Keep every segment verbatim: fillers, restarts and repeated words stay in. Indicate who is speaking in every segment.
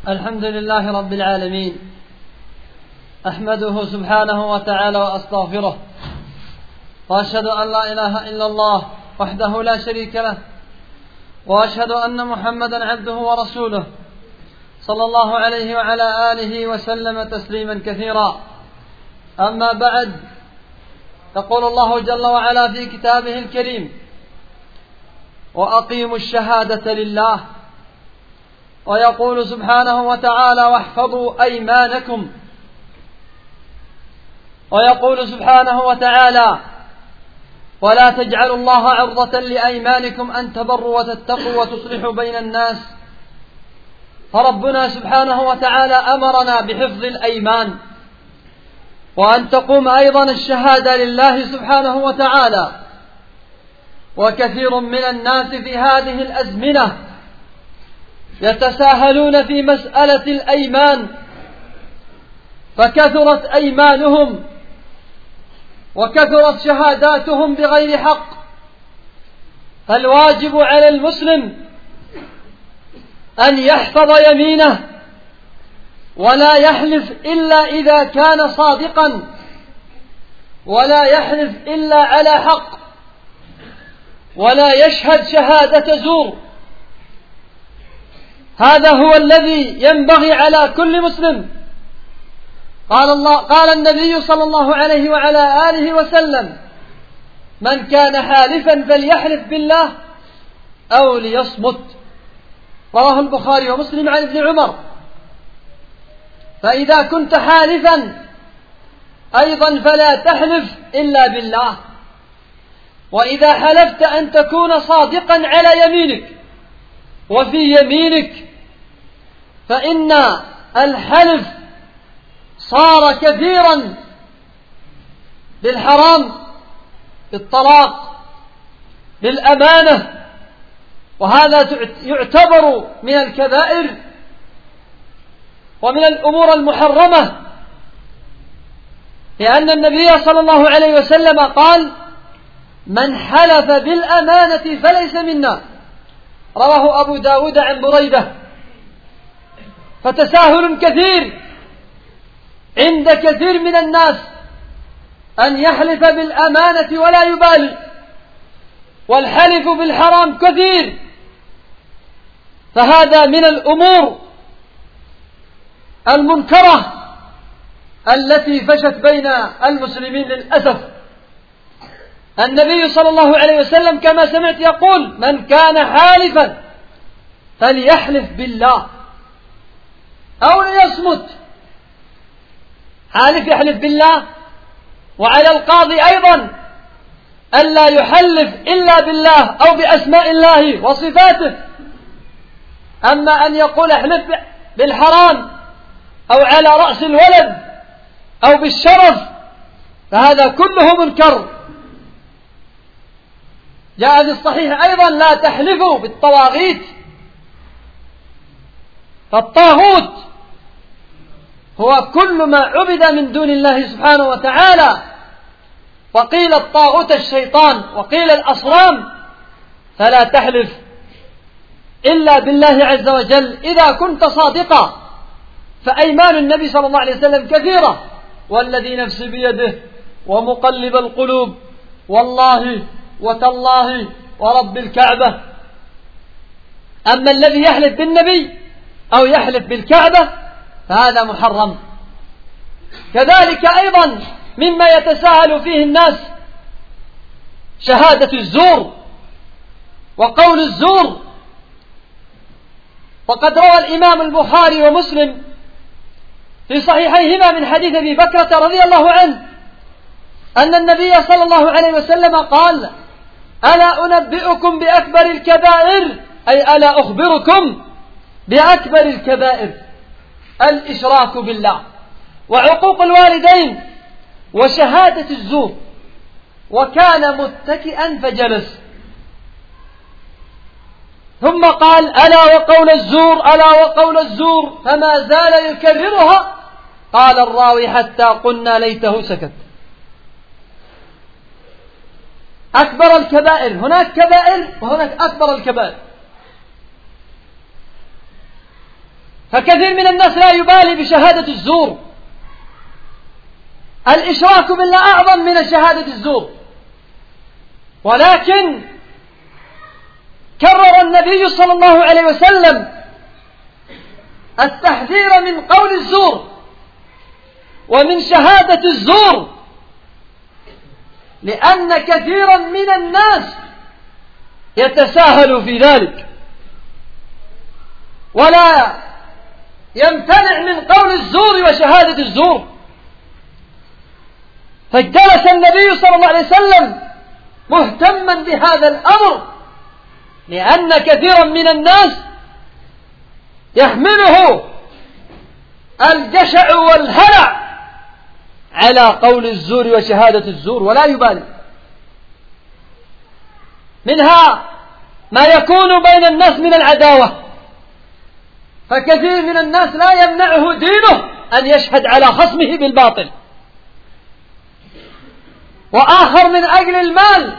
Speaker 1: الحمد لله رب العالمين، أحمده سبحانه وتعالى وأستغفره، وأشهد أن لا إله إلا الله وحده لا شريك له، وأشهد أن محمدا عبده ورسوله صلى الله عليه وعلى آله وسلم تسليما كثيرا. أما بعد، يقول الله جل وعلا في كتابه الكريم: وأقيموا الشهادة لله. ويقول سبحانه وتعالى: واحفظوا أيمانكم. ويقول سبحانه وتعالى: ولا تجعلوا الله عرضة لأيمانكم أن تبروا وتتقوا وتصلحوا بين الناس. فربنا سبحانه وتعالى أمرنا بحفظ الأيمان، وأن تقوم أيضا الشهادة لله سبحانه وتعالى. وكثير من الناس في هذه الأزمنة يتساهلون في مسألة الأيمان، فكثرت أيمانهم وكثرت شهاداتهم بغير حق. فالواجب على المسلم أن يحفظ يمينه، ولا يحلف إلا إذا كان صادقا، ولا يحلف إلا على حق، ولا يشهد شهادة زور. هذا هو الذي ينبغي على كل مسلم. قال الله قال النبي صلى الله عليه وعلى آله وسلم: من كان حالفا فليحلف بالله أو ليصمت. رواه البخاري ومسلم عن ابن عمر. فإذا كنت حالفا أيضا فلا تحلف إلا بالله، وإذا حلفت أن تكون صادقا على يمينك وفي يمينك، فإن الحلف صار كثيرا بالحرام، بالطلاق، بالأمانة، وهذا يعتبر من الكبائر ومن الأمور المحرمة، لأن النبي صلى الله عليه وسلم قال: من حلف بالأمانة فليس منا. رواه أبو داود عن بريدة. فتساهل كثير عند كثير من الناس أن يحلف بالأمانة ولا يبالي، والحلف بالحرام كثير. فهذا من الأمور المنكرة التي فشت بين المسلمين للأسف. النبي صلى الله عليه وسلم كما سمعت يقول: من كان حالفا فليحلف بالله أو ليصمت. حالف يحلف بالله، وعلى القاضي أيضا ألا يحلف إلا بالله أو بأسماء الله وصفاته. أما أن يقول احلف بالحرام أو على رأس الولد أو بالشرف، فهذا كله منكر. جاء في الصحيح أيضا: لا تحلفوا بالطواغيت. فالطاغوت هو كل ما عبد من دون الله سبحانه وتعالى. وقيل الطاغوت الشيطان، وقيل الأصنام. فلا تحلف إلا بالله عز وجل إذا كنت صادقا. فأيمان النبي صلى الله عليه وسلم كثيرة: والذي نفسي بيده ومقلب القلوب والله وتالله ورب الكعبة. أما الذي يحلف بالنبي أو يحلف بالكعبة فهذا محرم. كذلك أيضا مما يتساهل فيه الناس شهادة الزور وقول الزور. وقد روى الإمام البخاري ومسلم في صحيحيهما من حديث أبي بكرة رضي الله عنه أن النبي صلى الله عليه وسلم قال: ألا أنبئكم بأكبر الكبائر؟ أي ألا أخبركم بأكبر الكبائر: الإشراك بالله، وعقوق الوالدين، وشهادة الزور. وكان متكئا فجلس، ثم قال: ألا وقول الزور، ألا وقول الزور، فما زال يكررها. قال الراوي: حتى قلنا ليته سكت. أكبر الكبائر، هناك كبائر وهناك أكبر الكبائر. فكثير من الناس لا يبالي بشهادة الزور. الإشراك بالله أعظم من شهادة الزور، ولكن كرر النبي صلى الله عليه وسلم التحذير من قول الزور ومن شهادة الزور، لأن كثيرا من الناس يتساهل في ذلك ولا يمتنع من قول الزور وشهادة الزور. فاجتلس النبي صلى الله عليه وسلم مهتما بهذا الأمر، لأن كثيرا من الناس يحمله الجشع والهلع على قول الزور وشهادة الزور ولا يبالي. منها ما يكون بين الناس من العداوة، فكثير من الناس لا يمنعه دينه أن يشهد على خصمه بالباطل، وآخر من أجل المال،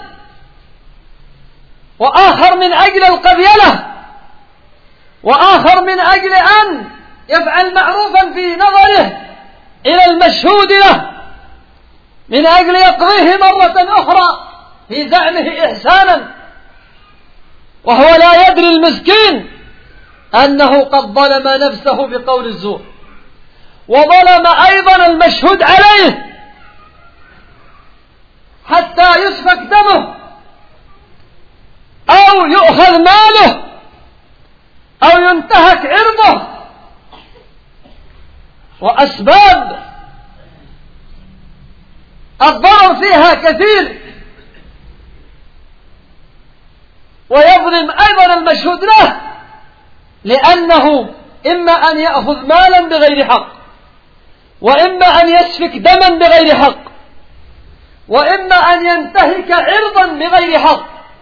Speaker 1: وآخر من أجل القبيلة، وآخر من أجل أن يفعل معروفا في نظره إلى المشهود له من أجل يقضيه مرة أخرى في زعمه إحسانا، وهو لا يدري المسكين أنه قد ظلم نفسه بقول الزور، وظلم أيضا المشهود عليه حتى يسفك دمه أو يؤخذ ماله أو ينتهك عرضه. وأسباب الضرر فيها كثير، ويظلم أيضا المشهود له، لأنه إما أن يأخذ مالا بغير حق، وإما أن يسفك دما بغير حق، وإما أن ينتهك عرضا بغير حق.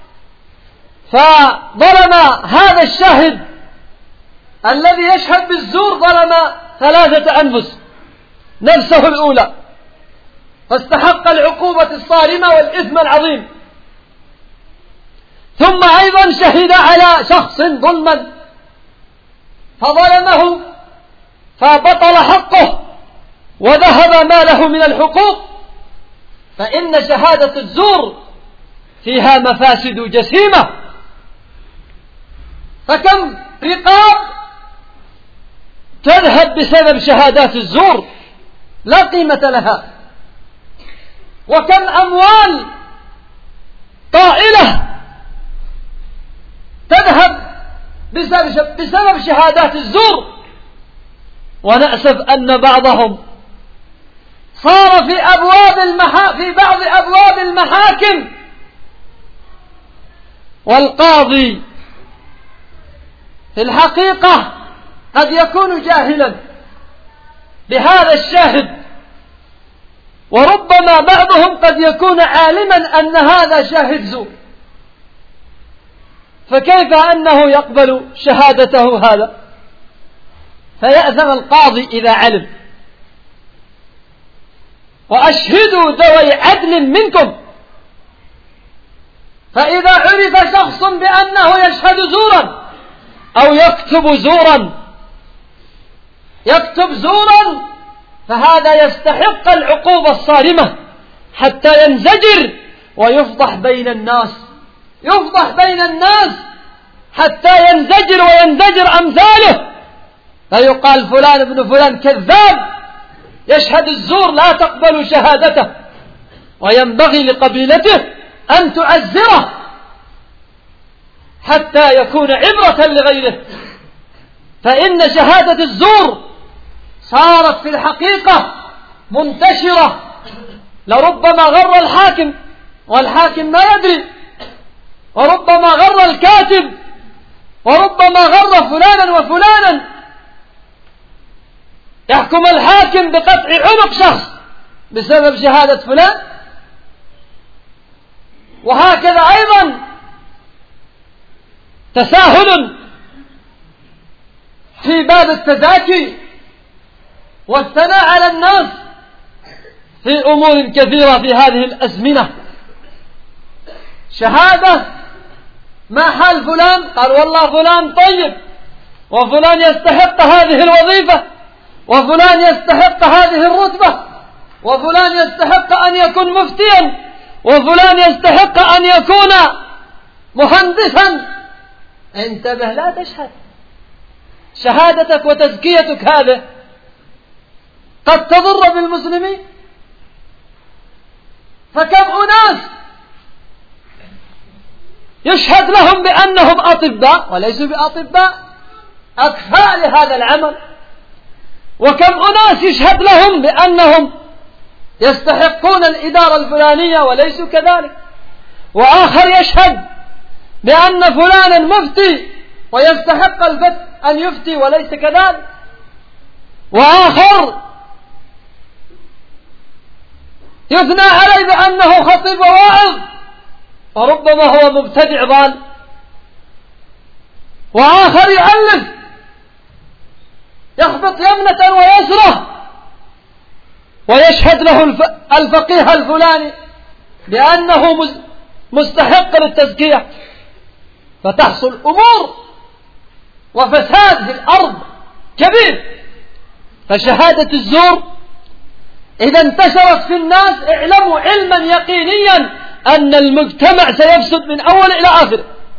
Speaker 1: فظلم هذا الشاهد الذي يشهد بالزور ظلم ثلاثة أنفس، نفسه الأولى فاستحق العقوبة الصارمة والإثم العظيم، ثم أيضا شهد على شخص ظلما فظلمه فبطل حقه وذهب ماله من الحقوق. فإن شهادة الزور فيها مفاسد جسيمة، فكم رقاب تذهب بسبب شهادات الزور لا قيمة لها، وكم أموال طائلة تذهب بسبب, بسبب شهادات الزور. ونأسف أن بعضهم صار في أبواب المحا... في بعض أبواب المحاكم والقاضي في الحقيقة قد يكون جاهلا بهذا الشاهد، وربما بعضهم قد يكون عالما أن هذا شاهد زور، فكيف أنه يقبل شهادته هذا؟ فيأذن القاضي إذا علم. وأشهدوا ذوي عدل منكم، فإذا عرف شخص بأنه يشهد زورا أو يكتب زورا يكتب زورا فهذا يستحق العقوبة الصارمة حتى ينزجر ويفضح بين الناس يفضح بين الناس حتى ينزجر وينزجر أمثاله، فيقال فلان ابن فلان كذاب يشهد الزور لا تقبل شهادته، وينبغي لقبيلته أن تعزره حتى يكون عبرة لغيره. فإن شهادة الزور صارت في الحقيقة منتشرة، لربما غر الحاكم والحاكم ما يدري، وربما غر الكاتب، وربما غر فلانا وفلانا. يحكم الحاكم بقطع عنق شخص بسبب شهادة فلان، وهكذا أيضا تساهل في باب التزاكي والثناء على الناس في أمور كثيرة في هذه الأزمنة. شهادة ما حال فلان؟ قال والله فلان طيب، وفلان يستحق هذه الوظيفة، وفلان يستحق هذه الرتبة، وفلان يستحق أن يكون مفتيا، وفلان يستحق أن يكون مهندسا، انتبه لا تشهد. شهادتك وتزكيتك هذه قد تضر بالمسلمين. فكم أناس يشهد لهم بأنهم أطباء وليسوا بأطباء، أكفاء لهذا العمل، وكم أناس يشهد لهم بأنهم يستحقون الإدارة الفلانية وليسوا كذلك، وآخر يشهد بأن فلانا مفتي ويستحق الفت أن يفتي وليس كذلك، وآخر يثنى عليه بأنه خطيب وواعظ وربما هو مبتدع ضال، وآخر يؤلف يخبط يمنة ويسرة ويشهد له الفقيه الفلاني بأنه مستحق للتزكية، فتحصل أمور وفساد في الأرض كبير. فشهادة الزور إذا انتشرت في الناس اعلموا علما يقينيا أن المجتمع سيفسد من أول إلى آخر،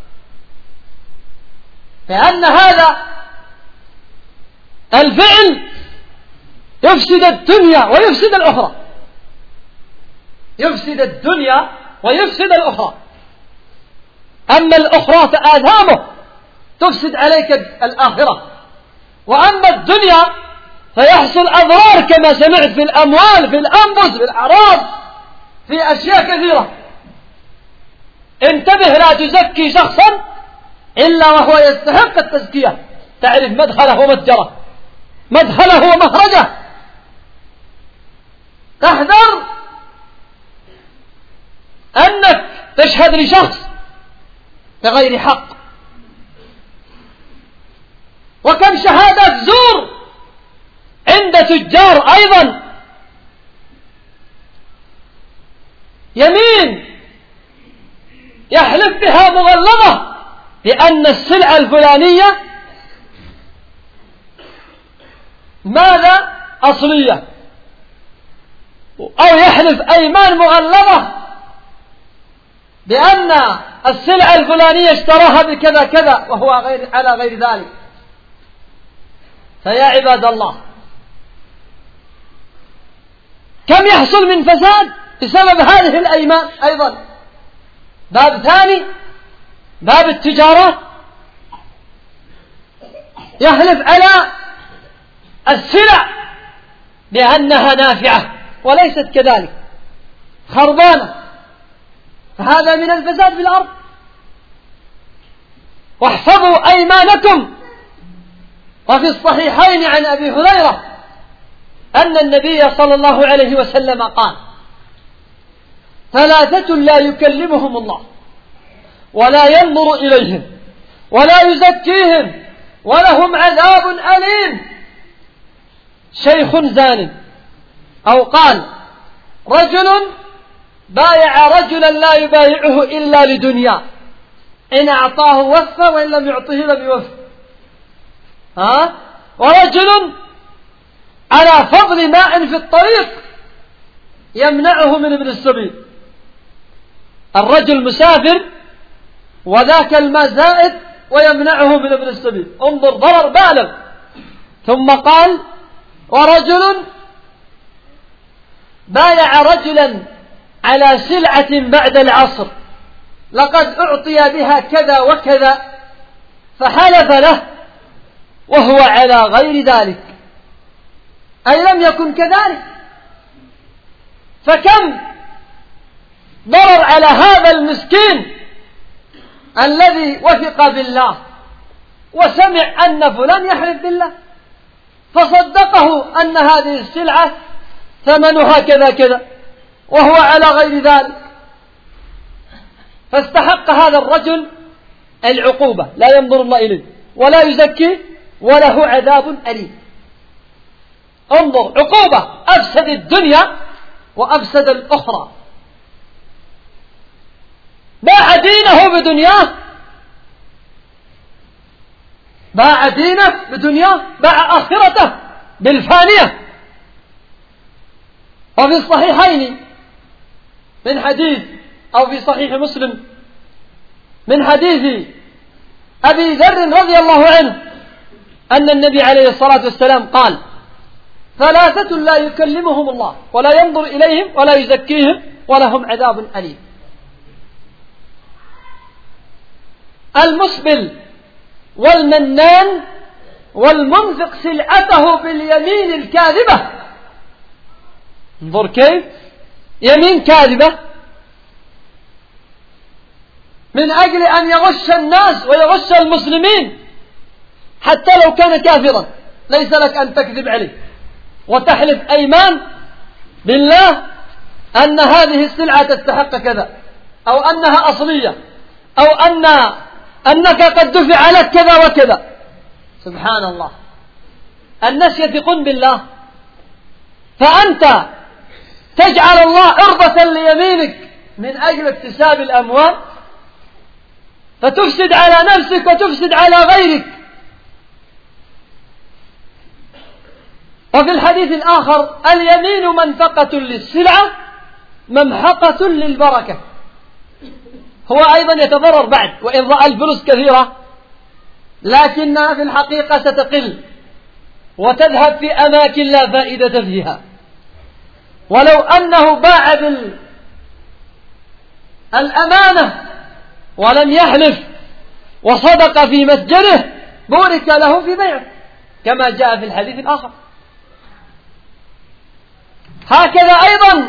Speaker 1: لأن هذا الفعل يفسد الدنيا ويفسد الأخرى، يفسد الدنيا ويفسد الأخرى. أما الأخرى فآثامه تفسد عليك الآخرة، وأما الدنيا فيحصل أضرار كما سمعت في الأموال، في الأنفس، في الأعراض، في أشياء كثيرة. انتبه لا تزكي شخصا إلا وهو يستحق التزكية، تعرف مدخله ومتجره، مدخله ومخرجه. تحذر أنك تشهد لشخص بغير حق. وكم شهادة زور عند تجار أيضا، يمين يحلف بها مغلظة بأن السلعة الفلانية ماذا أصلية، أو يحلف أيمان مغلظة بأن السلعة الفلانية اشتراها بكذا كذا وهو غير على غير ذلك. فيا عباد الله كم يحصل من فساد بسبب هذه الأيمان. أيضا باب ثاني باب التجارة، يحلف على السلع بأنها نافعة وليست كذلك، خربانة، فهذا من الفساد في الأرض. واحفظوا أيمانكم. وفي الصحيحين عن أبي هريرة أن النبي صلى الله عليه وسلم قال: ثلاثة لا يكلمهم الله ولا ينظر إليهم ولا يزكيهم ولهم عذاب أليم: شيخ زان، أو قال رجل بايع رجلا لا يبايعه إلا لدنيا، إن أعطاه وفى وإن لم يعطه لم يوفى. ها؟ ورجل على فضل ماء في الطريق يمنعه من ابن السبيل. الرجل مسافر وذاك الماء زائد ويمنعه من ابن السبيل، انظر ضرر بالغ. ثم قال: ورجل بايع رجلا على سلعة بعد العصر لقد أعطي بها كذا وكذا، فحلف له وهو على غير ذلك، أي لم يكن كذلك. فكم ضرر على هذا المسكين الذي وثق بالله وسمع أن فلان يحلف بالله فصدقه أن هذه السلعة ثمنها كذا كذا وهو على غير ذلك، فاستحق هذا الرجل العقوبة، لا ينظر الله إليه ولا يزكي وله عذاب أليم. انظر، عقوبة أفسد الدنيا وأفسد الأخرى، باع دينه بدنياه، باع دينه بدنياه، باع آخرته بالفانية. وفي الصحيحين من حديث أو في صحيح مسلم من حديث أبي ذر رضي الله عنه أن النبي عليه الصلاة والسلام قال: ثلاثة لا يكلمهم الله ولا ينظر إليهم ولا يزكيهم ولهم عذاب أليم: المسبل والمنان والمنفق سلعته باليمين الكاذبة. انظر كيف يمين كاذبة من أجل أن يغش الناس ويغش المسلمين، حتى لو كان كافرا ليس لك أن تكذب عليه وتحلف أيمان بالله أن هذه السلعة تستحق كذا، أو أنها أصلية، أو أن أنك قد دفع لك كذا وكذا. سبحان الله، الناس يثقون بالله، فأنت تجعل الله عرضة ليمينك من أجل اكتساب الأموال، فتفسد على نفسك وتفسد على غيرك. وفي الحديث الآخر: اليمين منفقة للسلعة ممحقة للبركة. هو أيضا يتضرر بعد، وإن رأى الفلوس كثيرة لكنها في الحقيقة ستقل وتذهب في أماكن لا فائدة فيها. ولو أنه باع بالأمانة ولم يحلف وصدق في مسجده بورك له في بيعه، كما جاء في الحديث الآخر. هكذا أيضا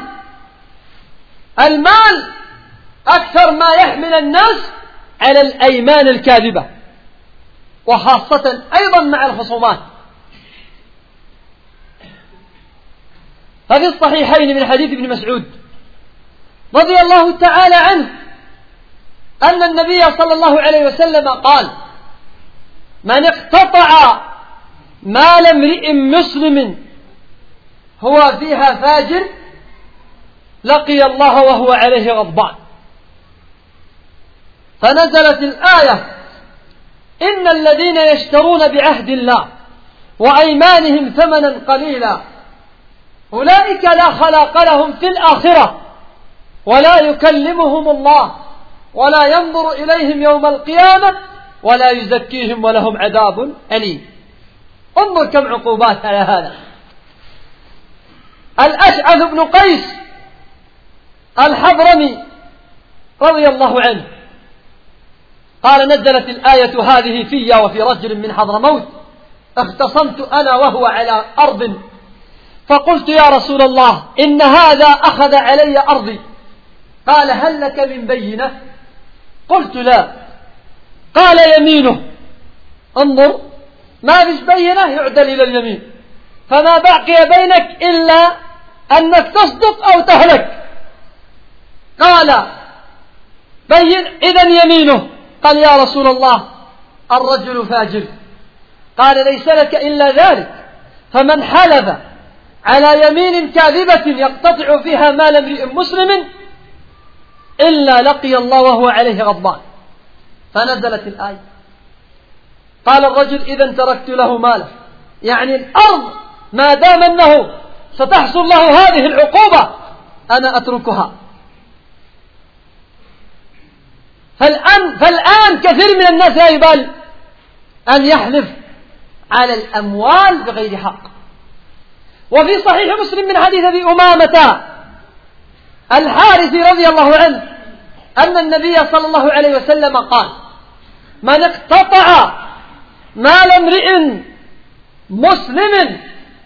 Speaker 1: المال أكثر ما يحمل الناس على الأيمان الكاذبة، وخاصة أيضا مع الخصومات. ففي الصحيحين من حديث ابن مسعود رضي الله تعالى عنه أن النبي صلى الله عليه وسلم قال: من اقتطع مال امرئ مسلم هو فيها فاجر لقي الله وهو عليه غضبان. فنزلت الآية: إن الذين يشترون بعهد الله وأيمانهم ثمنا قليلا أولئك لا خلاق لهم في الآخرة ولا يكلمهم الله ولا ينظر إليهم يوم القيامة ولا يزكيهم ولهم عذاب أليم. انظر كم عقوبات على هذا. الأشعث بن قيس الحضرمي رضي الله عنه قال: نزلت الآية هذه في وفي رجل من حضرموت اختصمت أنا وهو على أرض، فقلت: يا رسول الله، إن هذا أخذ علي أرضي. قال: هل لك من بينة؟ قلت: لا. قال: يمينه. انظر، ما فيش بينة يعدل إلى اليمين، فما بقي بينك إلا أنك تصدق أو تهلك. قال: بين إذن يمينه. قال: يا رسول الله، الرجل فاجر. قال: ليس لك إلا ذلك، فمن حلف على يمين كاذبة يقتطع فيها مال امرئ مسلم إلا لقي الله وهو عليه غضبان. فنزلت الآية. قال الرجل: إذن تركت له ماله، يعني الأرض ما دام أنه ستحصل له هذه العقوبة أنا أتركها. فالآن, فالآن كثير من الناس لا يبال أن يحلف على الأموال بغير حق. وفي صحيح مسلم من حديث أبي أمامة الحارثي رضي الله عنه أن النبي صلى الله عليه وسلم قال: من اقتطع مال امرئ مسلم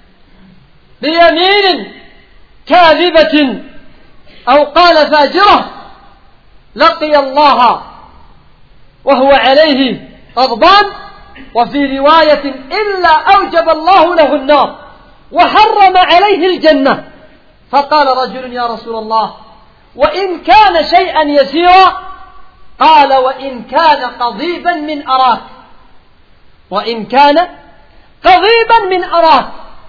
Speaker 1: بيمين كاذبة أو قال فاجرة لقي الله وهو عليه غضبان. وفي رواية: إلا أوجب الله له النار وحرم عليه الجنة. فقال رجل: يا رسول الله، وإن كان شيئا يسيرا؟ قال: وإن كان قضيبا من أراك. وإن كان قضيبا من أراك،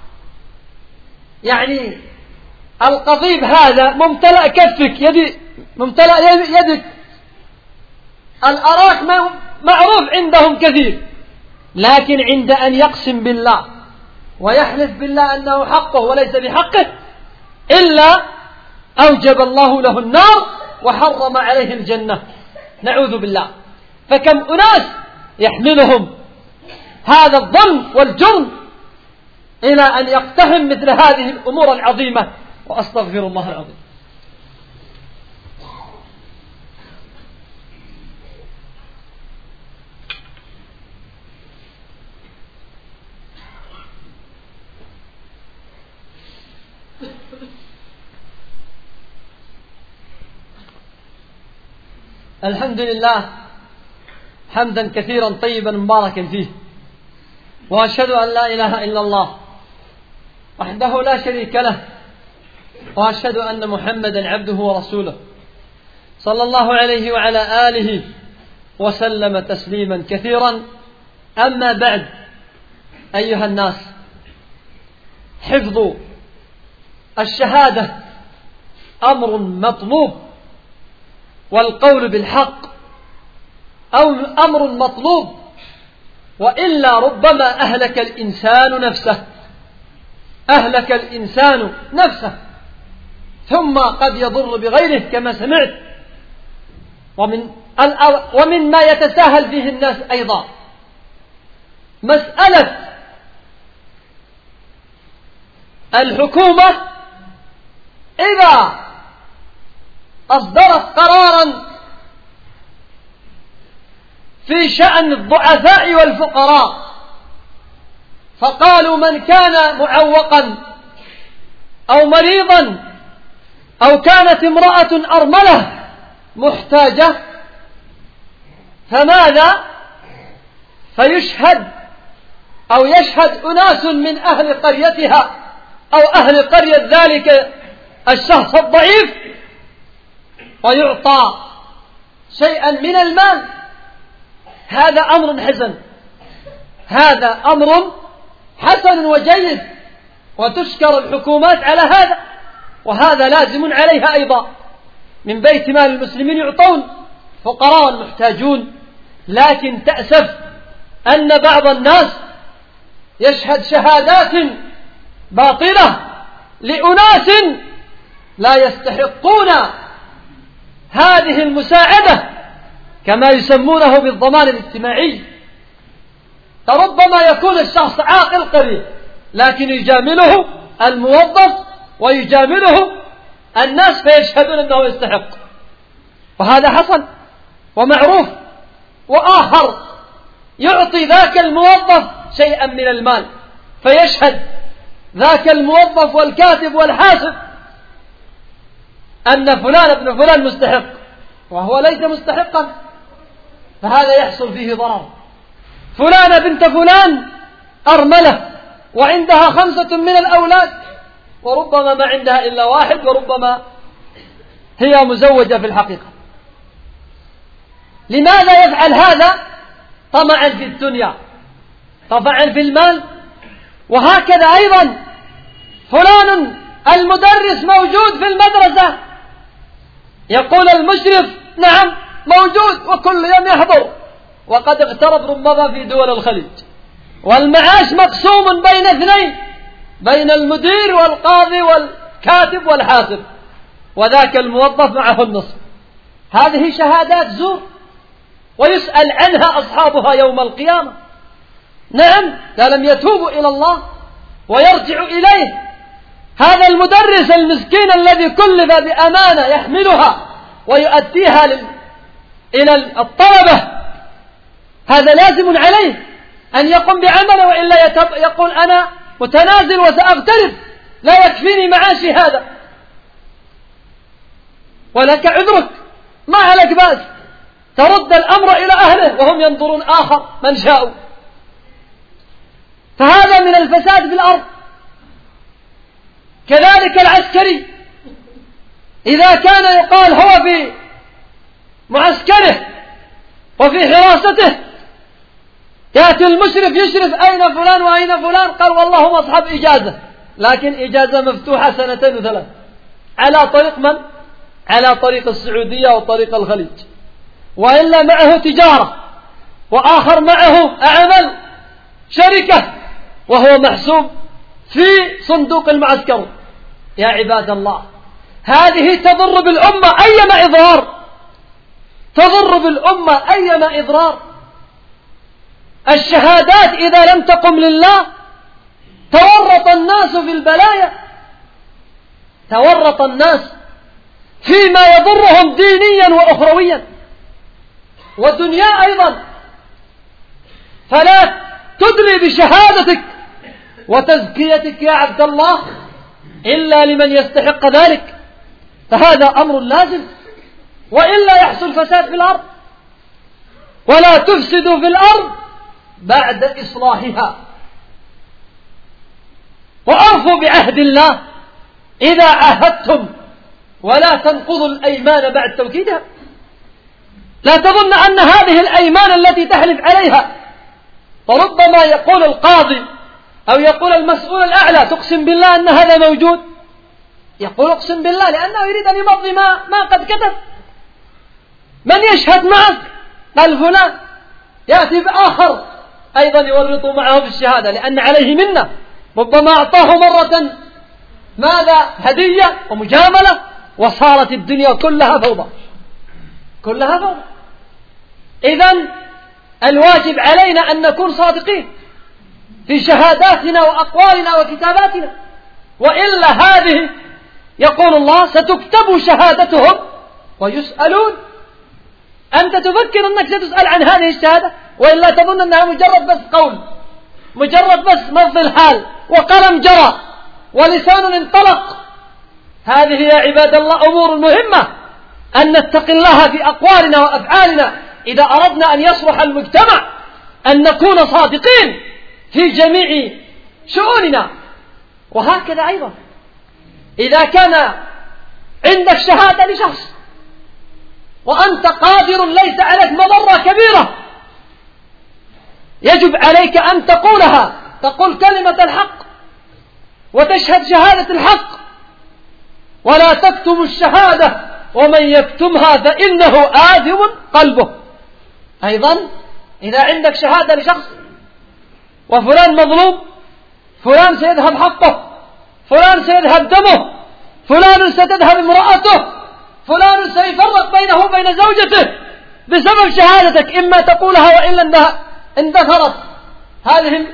Speaker 1: يعني القضيب هذا ممتلأ كفك، يدي ممتلأ يدك. الأراك معروف عندهم كثير، لكن عند أن يقسم بالله ويحلف بالله أنه حقه وليس بحقه إلا أوجب الله له النار وحرم عليه الجنة، نعوذ بالله. فكم أناس يحملهم هذا الظلم والجرم إلى أن يقتحم مثل هذه الأمور العظيمة، وأستغفر الله العظيم. الحمد لله حمدا كثيرا طيبا مباركا فيه، وأشهد أن لا إله إلا الله وحده لا شريك له، وأشهد أن محمدا عبده ورسوله صلى الله عليه وعلى آله وسلم تسليما كثيرا. أما بعد، أيها الناس، حفظ الشهادة أمر مطلوب، والقول بالحق أو أمر مطلوب، وإلا ربما أهلك الإنسان نفسه أهلك الإنسان نفسه ثم قد يضر بغيره كما سمعت. ومن ومن ما يتساهل فيه الناس أيضا مسألة الحكومة إذا أصدرت قرارا في شأن الضعفاء والفقراء، فقالوا من كان معوقا أو مريضا أو كانت امرأة أرملة محتاجة، فماذا؟ فيشهد أو يشهد أناس من أهل قريتها أو أهل قرية ذلك الشخص الضعيف، ويعطى شيئا من المال. هذا أمر حسن هذا أمر حسن وجيد، وتشكر الحكومات على هذا، وهذا لازم عليها أيضا. من بيت مال المسلمين يعطون فقراء المحتاجون. لكن تأسف أن بعض الناس يشهد شهادات باطلة لأناس لا يستحقون هذه المساعدة، كما يسمونه بالضمان الاجتماعي. فربما يكون الشخص عاقل قريب، لكن يجامله الموظف ويجامله الناس فيشهدون أنه يستحق، وهذا حصل ومعروف. وآخر يعطي ذاك الموظف شيئا من المال فيشهد ذاك الموظف والكاتب والحاسب أن فلان ابن فلان مستحق وهو ليس مستحقا، فهذا يحصل فيه ضرر. فلانة بنت فلان أرملة وعندها خمسة من الأولاد، وربما ما عندها إلا واحد، وربما هي مزوجة في الحقيقة. لماذا يفعل هذا؟ طمعا في الدنيا، طمعا في المال. وهكذا أيضا فلان المدرس موجود في المدرسة، يقول المشرف نعم موجود وكل يوم يحضر، وقد اقترب ربما في دول الخليج، والمعاش مقسوم بين اثنين، بين المدير والقاضي والكاتب والحاسب، وذاك الموظف معه النصف. هذه شهادات زور ويسأل عنها أصحابها يوم القيامة. نعم، إذا لم يتوبوا إلى الله ويرجعوا إليه. هذا المدرس المسكين الذي كلف بأمانة يحملها ويؤديها لل... إلى الطلبة، هذا لازم عليه أن يقوم بعمله، وإلا يتب... يقول أنا متنازل وسأغترب، لا يكفيني معاشي هذا، ولك عذرك، ما عليك بأس، ترد الأمر إلى أهله وهم ينظرون آخر من شاءوا. فهذا من الفساد في الأرض. كذلك العسكري إذا كان يقال هو في معسكره وفي حراسته، يأتي المشرف يشرف أين فلان وأين فلان، قال والله مصحب إجازة، لكن إجازة مفتوحة سنتين وثلاث، على طريق من؟ على طريق السعودية وطريق الخليج، وإلا معه تجارة، وآخر معه عمل شركة وهو محسوب في صندوق المعسكر. يا عباد الله، هذه تضر بالأمة أيما إضرار، تضر بالأمة أيما إضرار. الشهادات إذا لم تقم لله تورط الناس في البلايا، تورط الناس فيما يضرهم دينيا وأخرويا والدنيا أيضا. فلا تدلي بشهادتك وتزكيتك يا عبد الله إلا لمن يستحق ذلك، فهذا أمر لازم، وإلا يحصل فساد في الأرض. ولا تفسدوا في الأرض بعد إصلاحها، وأوفوا بعهد الله إذا عاهدتم، ولا تنقضوا الأيمان بعد توكيدها. لا تظن أن هذه الأيمان التي تحلف عليها، فربما يقول القاضي أو يقول المسؤول الأعلى تقسم بالله أن هذا موجود، يقول اقسم بالله لأنه يريد أن يمضي ما, ما قد كتب. من يشهد معك؟ قال فلان، يأتي بآخر أيضا يورط معه في الشهادة لأن عليه منه، ربما أعطاه مرة ماذا هدية ومجاملة، وصارت الدنيا كلها فوضى، كلها فوضى. إذن الواجب علينا أن نكون صادقين في شهاداتنا وأقوالنا وكتاباتنا، وإلا هذه يقول الله ستكتب شهادتهم ويسألون. أنت تفكر أنك ستسأل عن هذه الشهادة، وإلا تظن أنها مجرد بس قول، مجرد بس نبض الحال وقلم جرى ولسان انطلق. هذه يا عباد الله أمور مهمة أن نتقي الله في أقوالنا وأفعالنا إذا أردنا أن يصلح المجتمع، أن نكون صادقين في جميع شؤوننا. وهكذا أيضا إذا كان عندك شهادة لشخص وأنت قادر ليس عليك مضرة كبيرة، يجب عليك أن تقولها، تقول كلمة الحق وتشهد شهادة الحق، ولا تكتم الشهادة ومن يكتمها فإنه آثم قلبه. أيضا إذا عندك شهادة لشخص وفلان مظلوم، فلان سيذهب حقه، فلان سيذهب دمه، فلان ستذهب امرأته، فلان سيفرق بينه وبين زوجته بسبب شهادتك، إما تقولها وإلا أنها اندثرت هذه.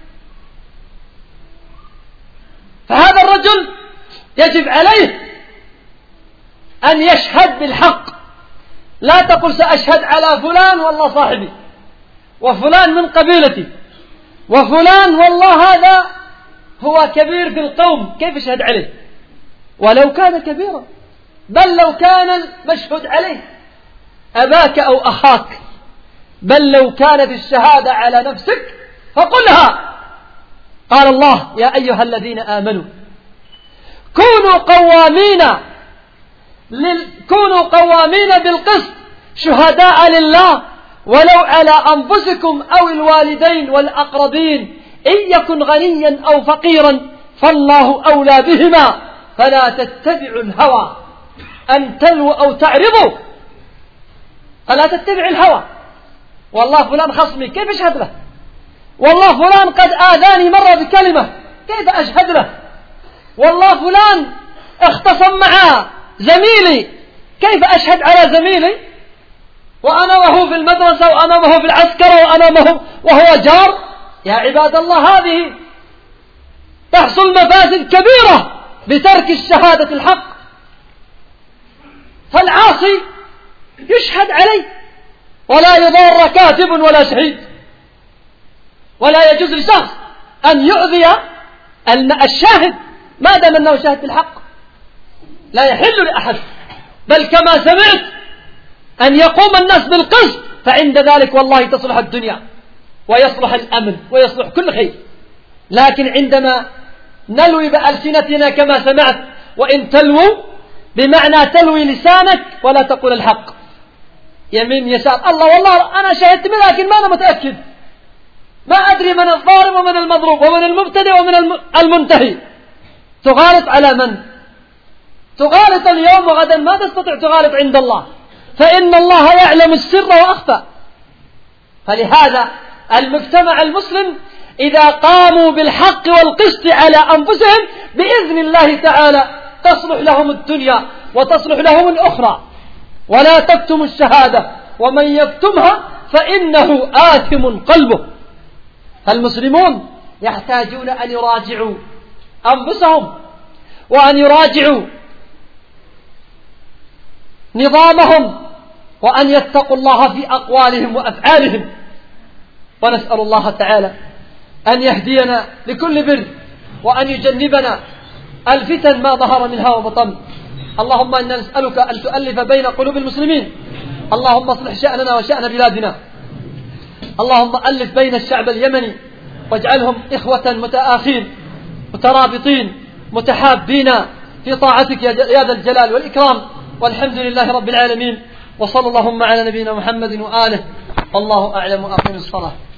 Speaker 1: فهذا الرجل يجب عليه أن يشهد بالحق. لا تقل سأشهد على فلان والله صاحبي، وفلان من قبيلتي، وفلان والله هذا هو كبير في القوم، كيف أشهد عليه ولو كان كبيرا؟ بل لو كان المشهود عليه أباك أو أخاك، بل لو كانت الشهادة على نفسك فقلها. قال الله يا أيها الذين آمنوا كونوا قوامين لل... كونوا قوامين بالقسط شهداء لله ولو على أنفسكم أو الوالدين والأقربين إن يكن غنيا أو فقيرا فالله أولى بهما فلا تتبعوا الهوى أن تلووا أو تعرضوا. فلا تتبع الهوى، والله فلان خصمي كيف أشهد له؟ والله فلان قد آذاني مرة بكلمة كيف أشهد له؟ والله فلان اختصم مع زميلي كيف أشهد على زميلي وأنا وهو في المدرسة وأنا وهو في العسكر وأنا وهو, وهو جار؟ يا عباد الله هذه تحصل مفاسد كبيرة بترك الشهادة الحق. فالعاصي يشهد عليه ولا يضار كاتب ولا شهيد، ولا يجوز لشخص أن يؤذي الشاهد ما دام أنه شاهد بالحق، لا يحل لأحد. بل كما سمعت أن يقوم الناس بالقسط، فعند ذلك والله تصلح الدنيا ويصلح الأمن ويصلح كل خير. لكن عندما نلوي بألسنتنا كما سمعت، وإن تلووا بمعنى تلوي لسانك ولا تقول الحق، يمين يسار، الله والله أنا شهدت به لكن ما أنا متأكد، ما أدري من الظالم ومن المضروب ومن المبتدئ ومن المنتهي. تغالط على من؟ تغالط اليوم وغدا ما تستطيع تغالط عند الله، فإن الله يعلم السر وأخفى. فلهذا المجتمع المسلم إذا قاموا بالحق والقسط على أنفسهم بإذن الله تعالى تصلح لهم الدنيا وتصلح لهم الأخرى. ولا تكتموا الشهادة ومن يكتمها فإنه آثم قلبه. فالمسلمون يحتاجون أن يراجعوا أنفسهم وأن يراجعوا نظامهم وأن يتقوا الله في أقوالهم وأفعالهم. ونسأل الله تعالى أن يهدينا لكل بر وأن يجنبنا الفتن ما ظهر منها وبطن. اللهم إنا نسألك أن تؤلف بين قلوب المسلمين. اللهم اصلح شأننا وشأن بلادنا. اللهم ألف بين الشعب اليمني واجعلهم إخوة متآخين مترابطين متحابين في طاعتك يا ذا الجلال والإكرام. والحمد لله رب العالمين. وصلى اللهم على نبينا محمد وآله. الله أعلم. وأقم الصلاة.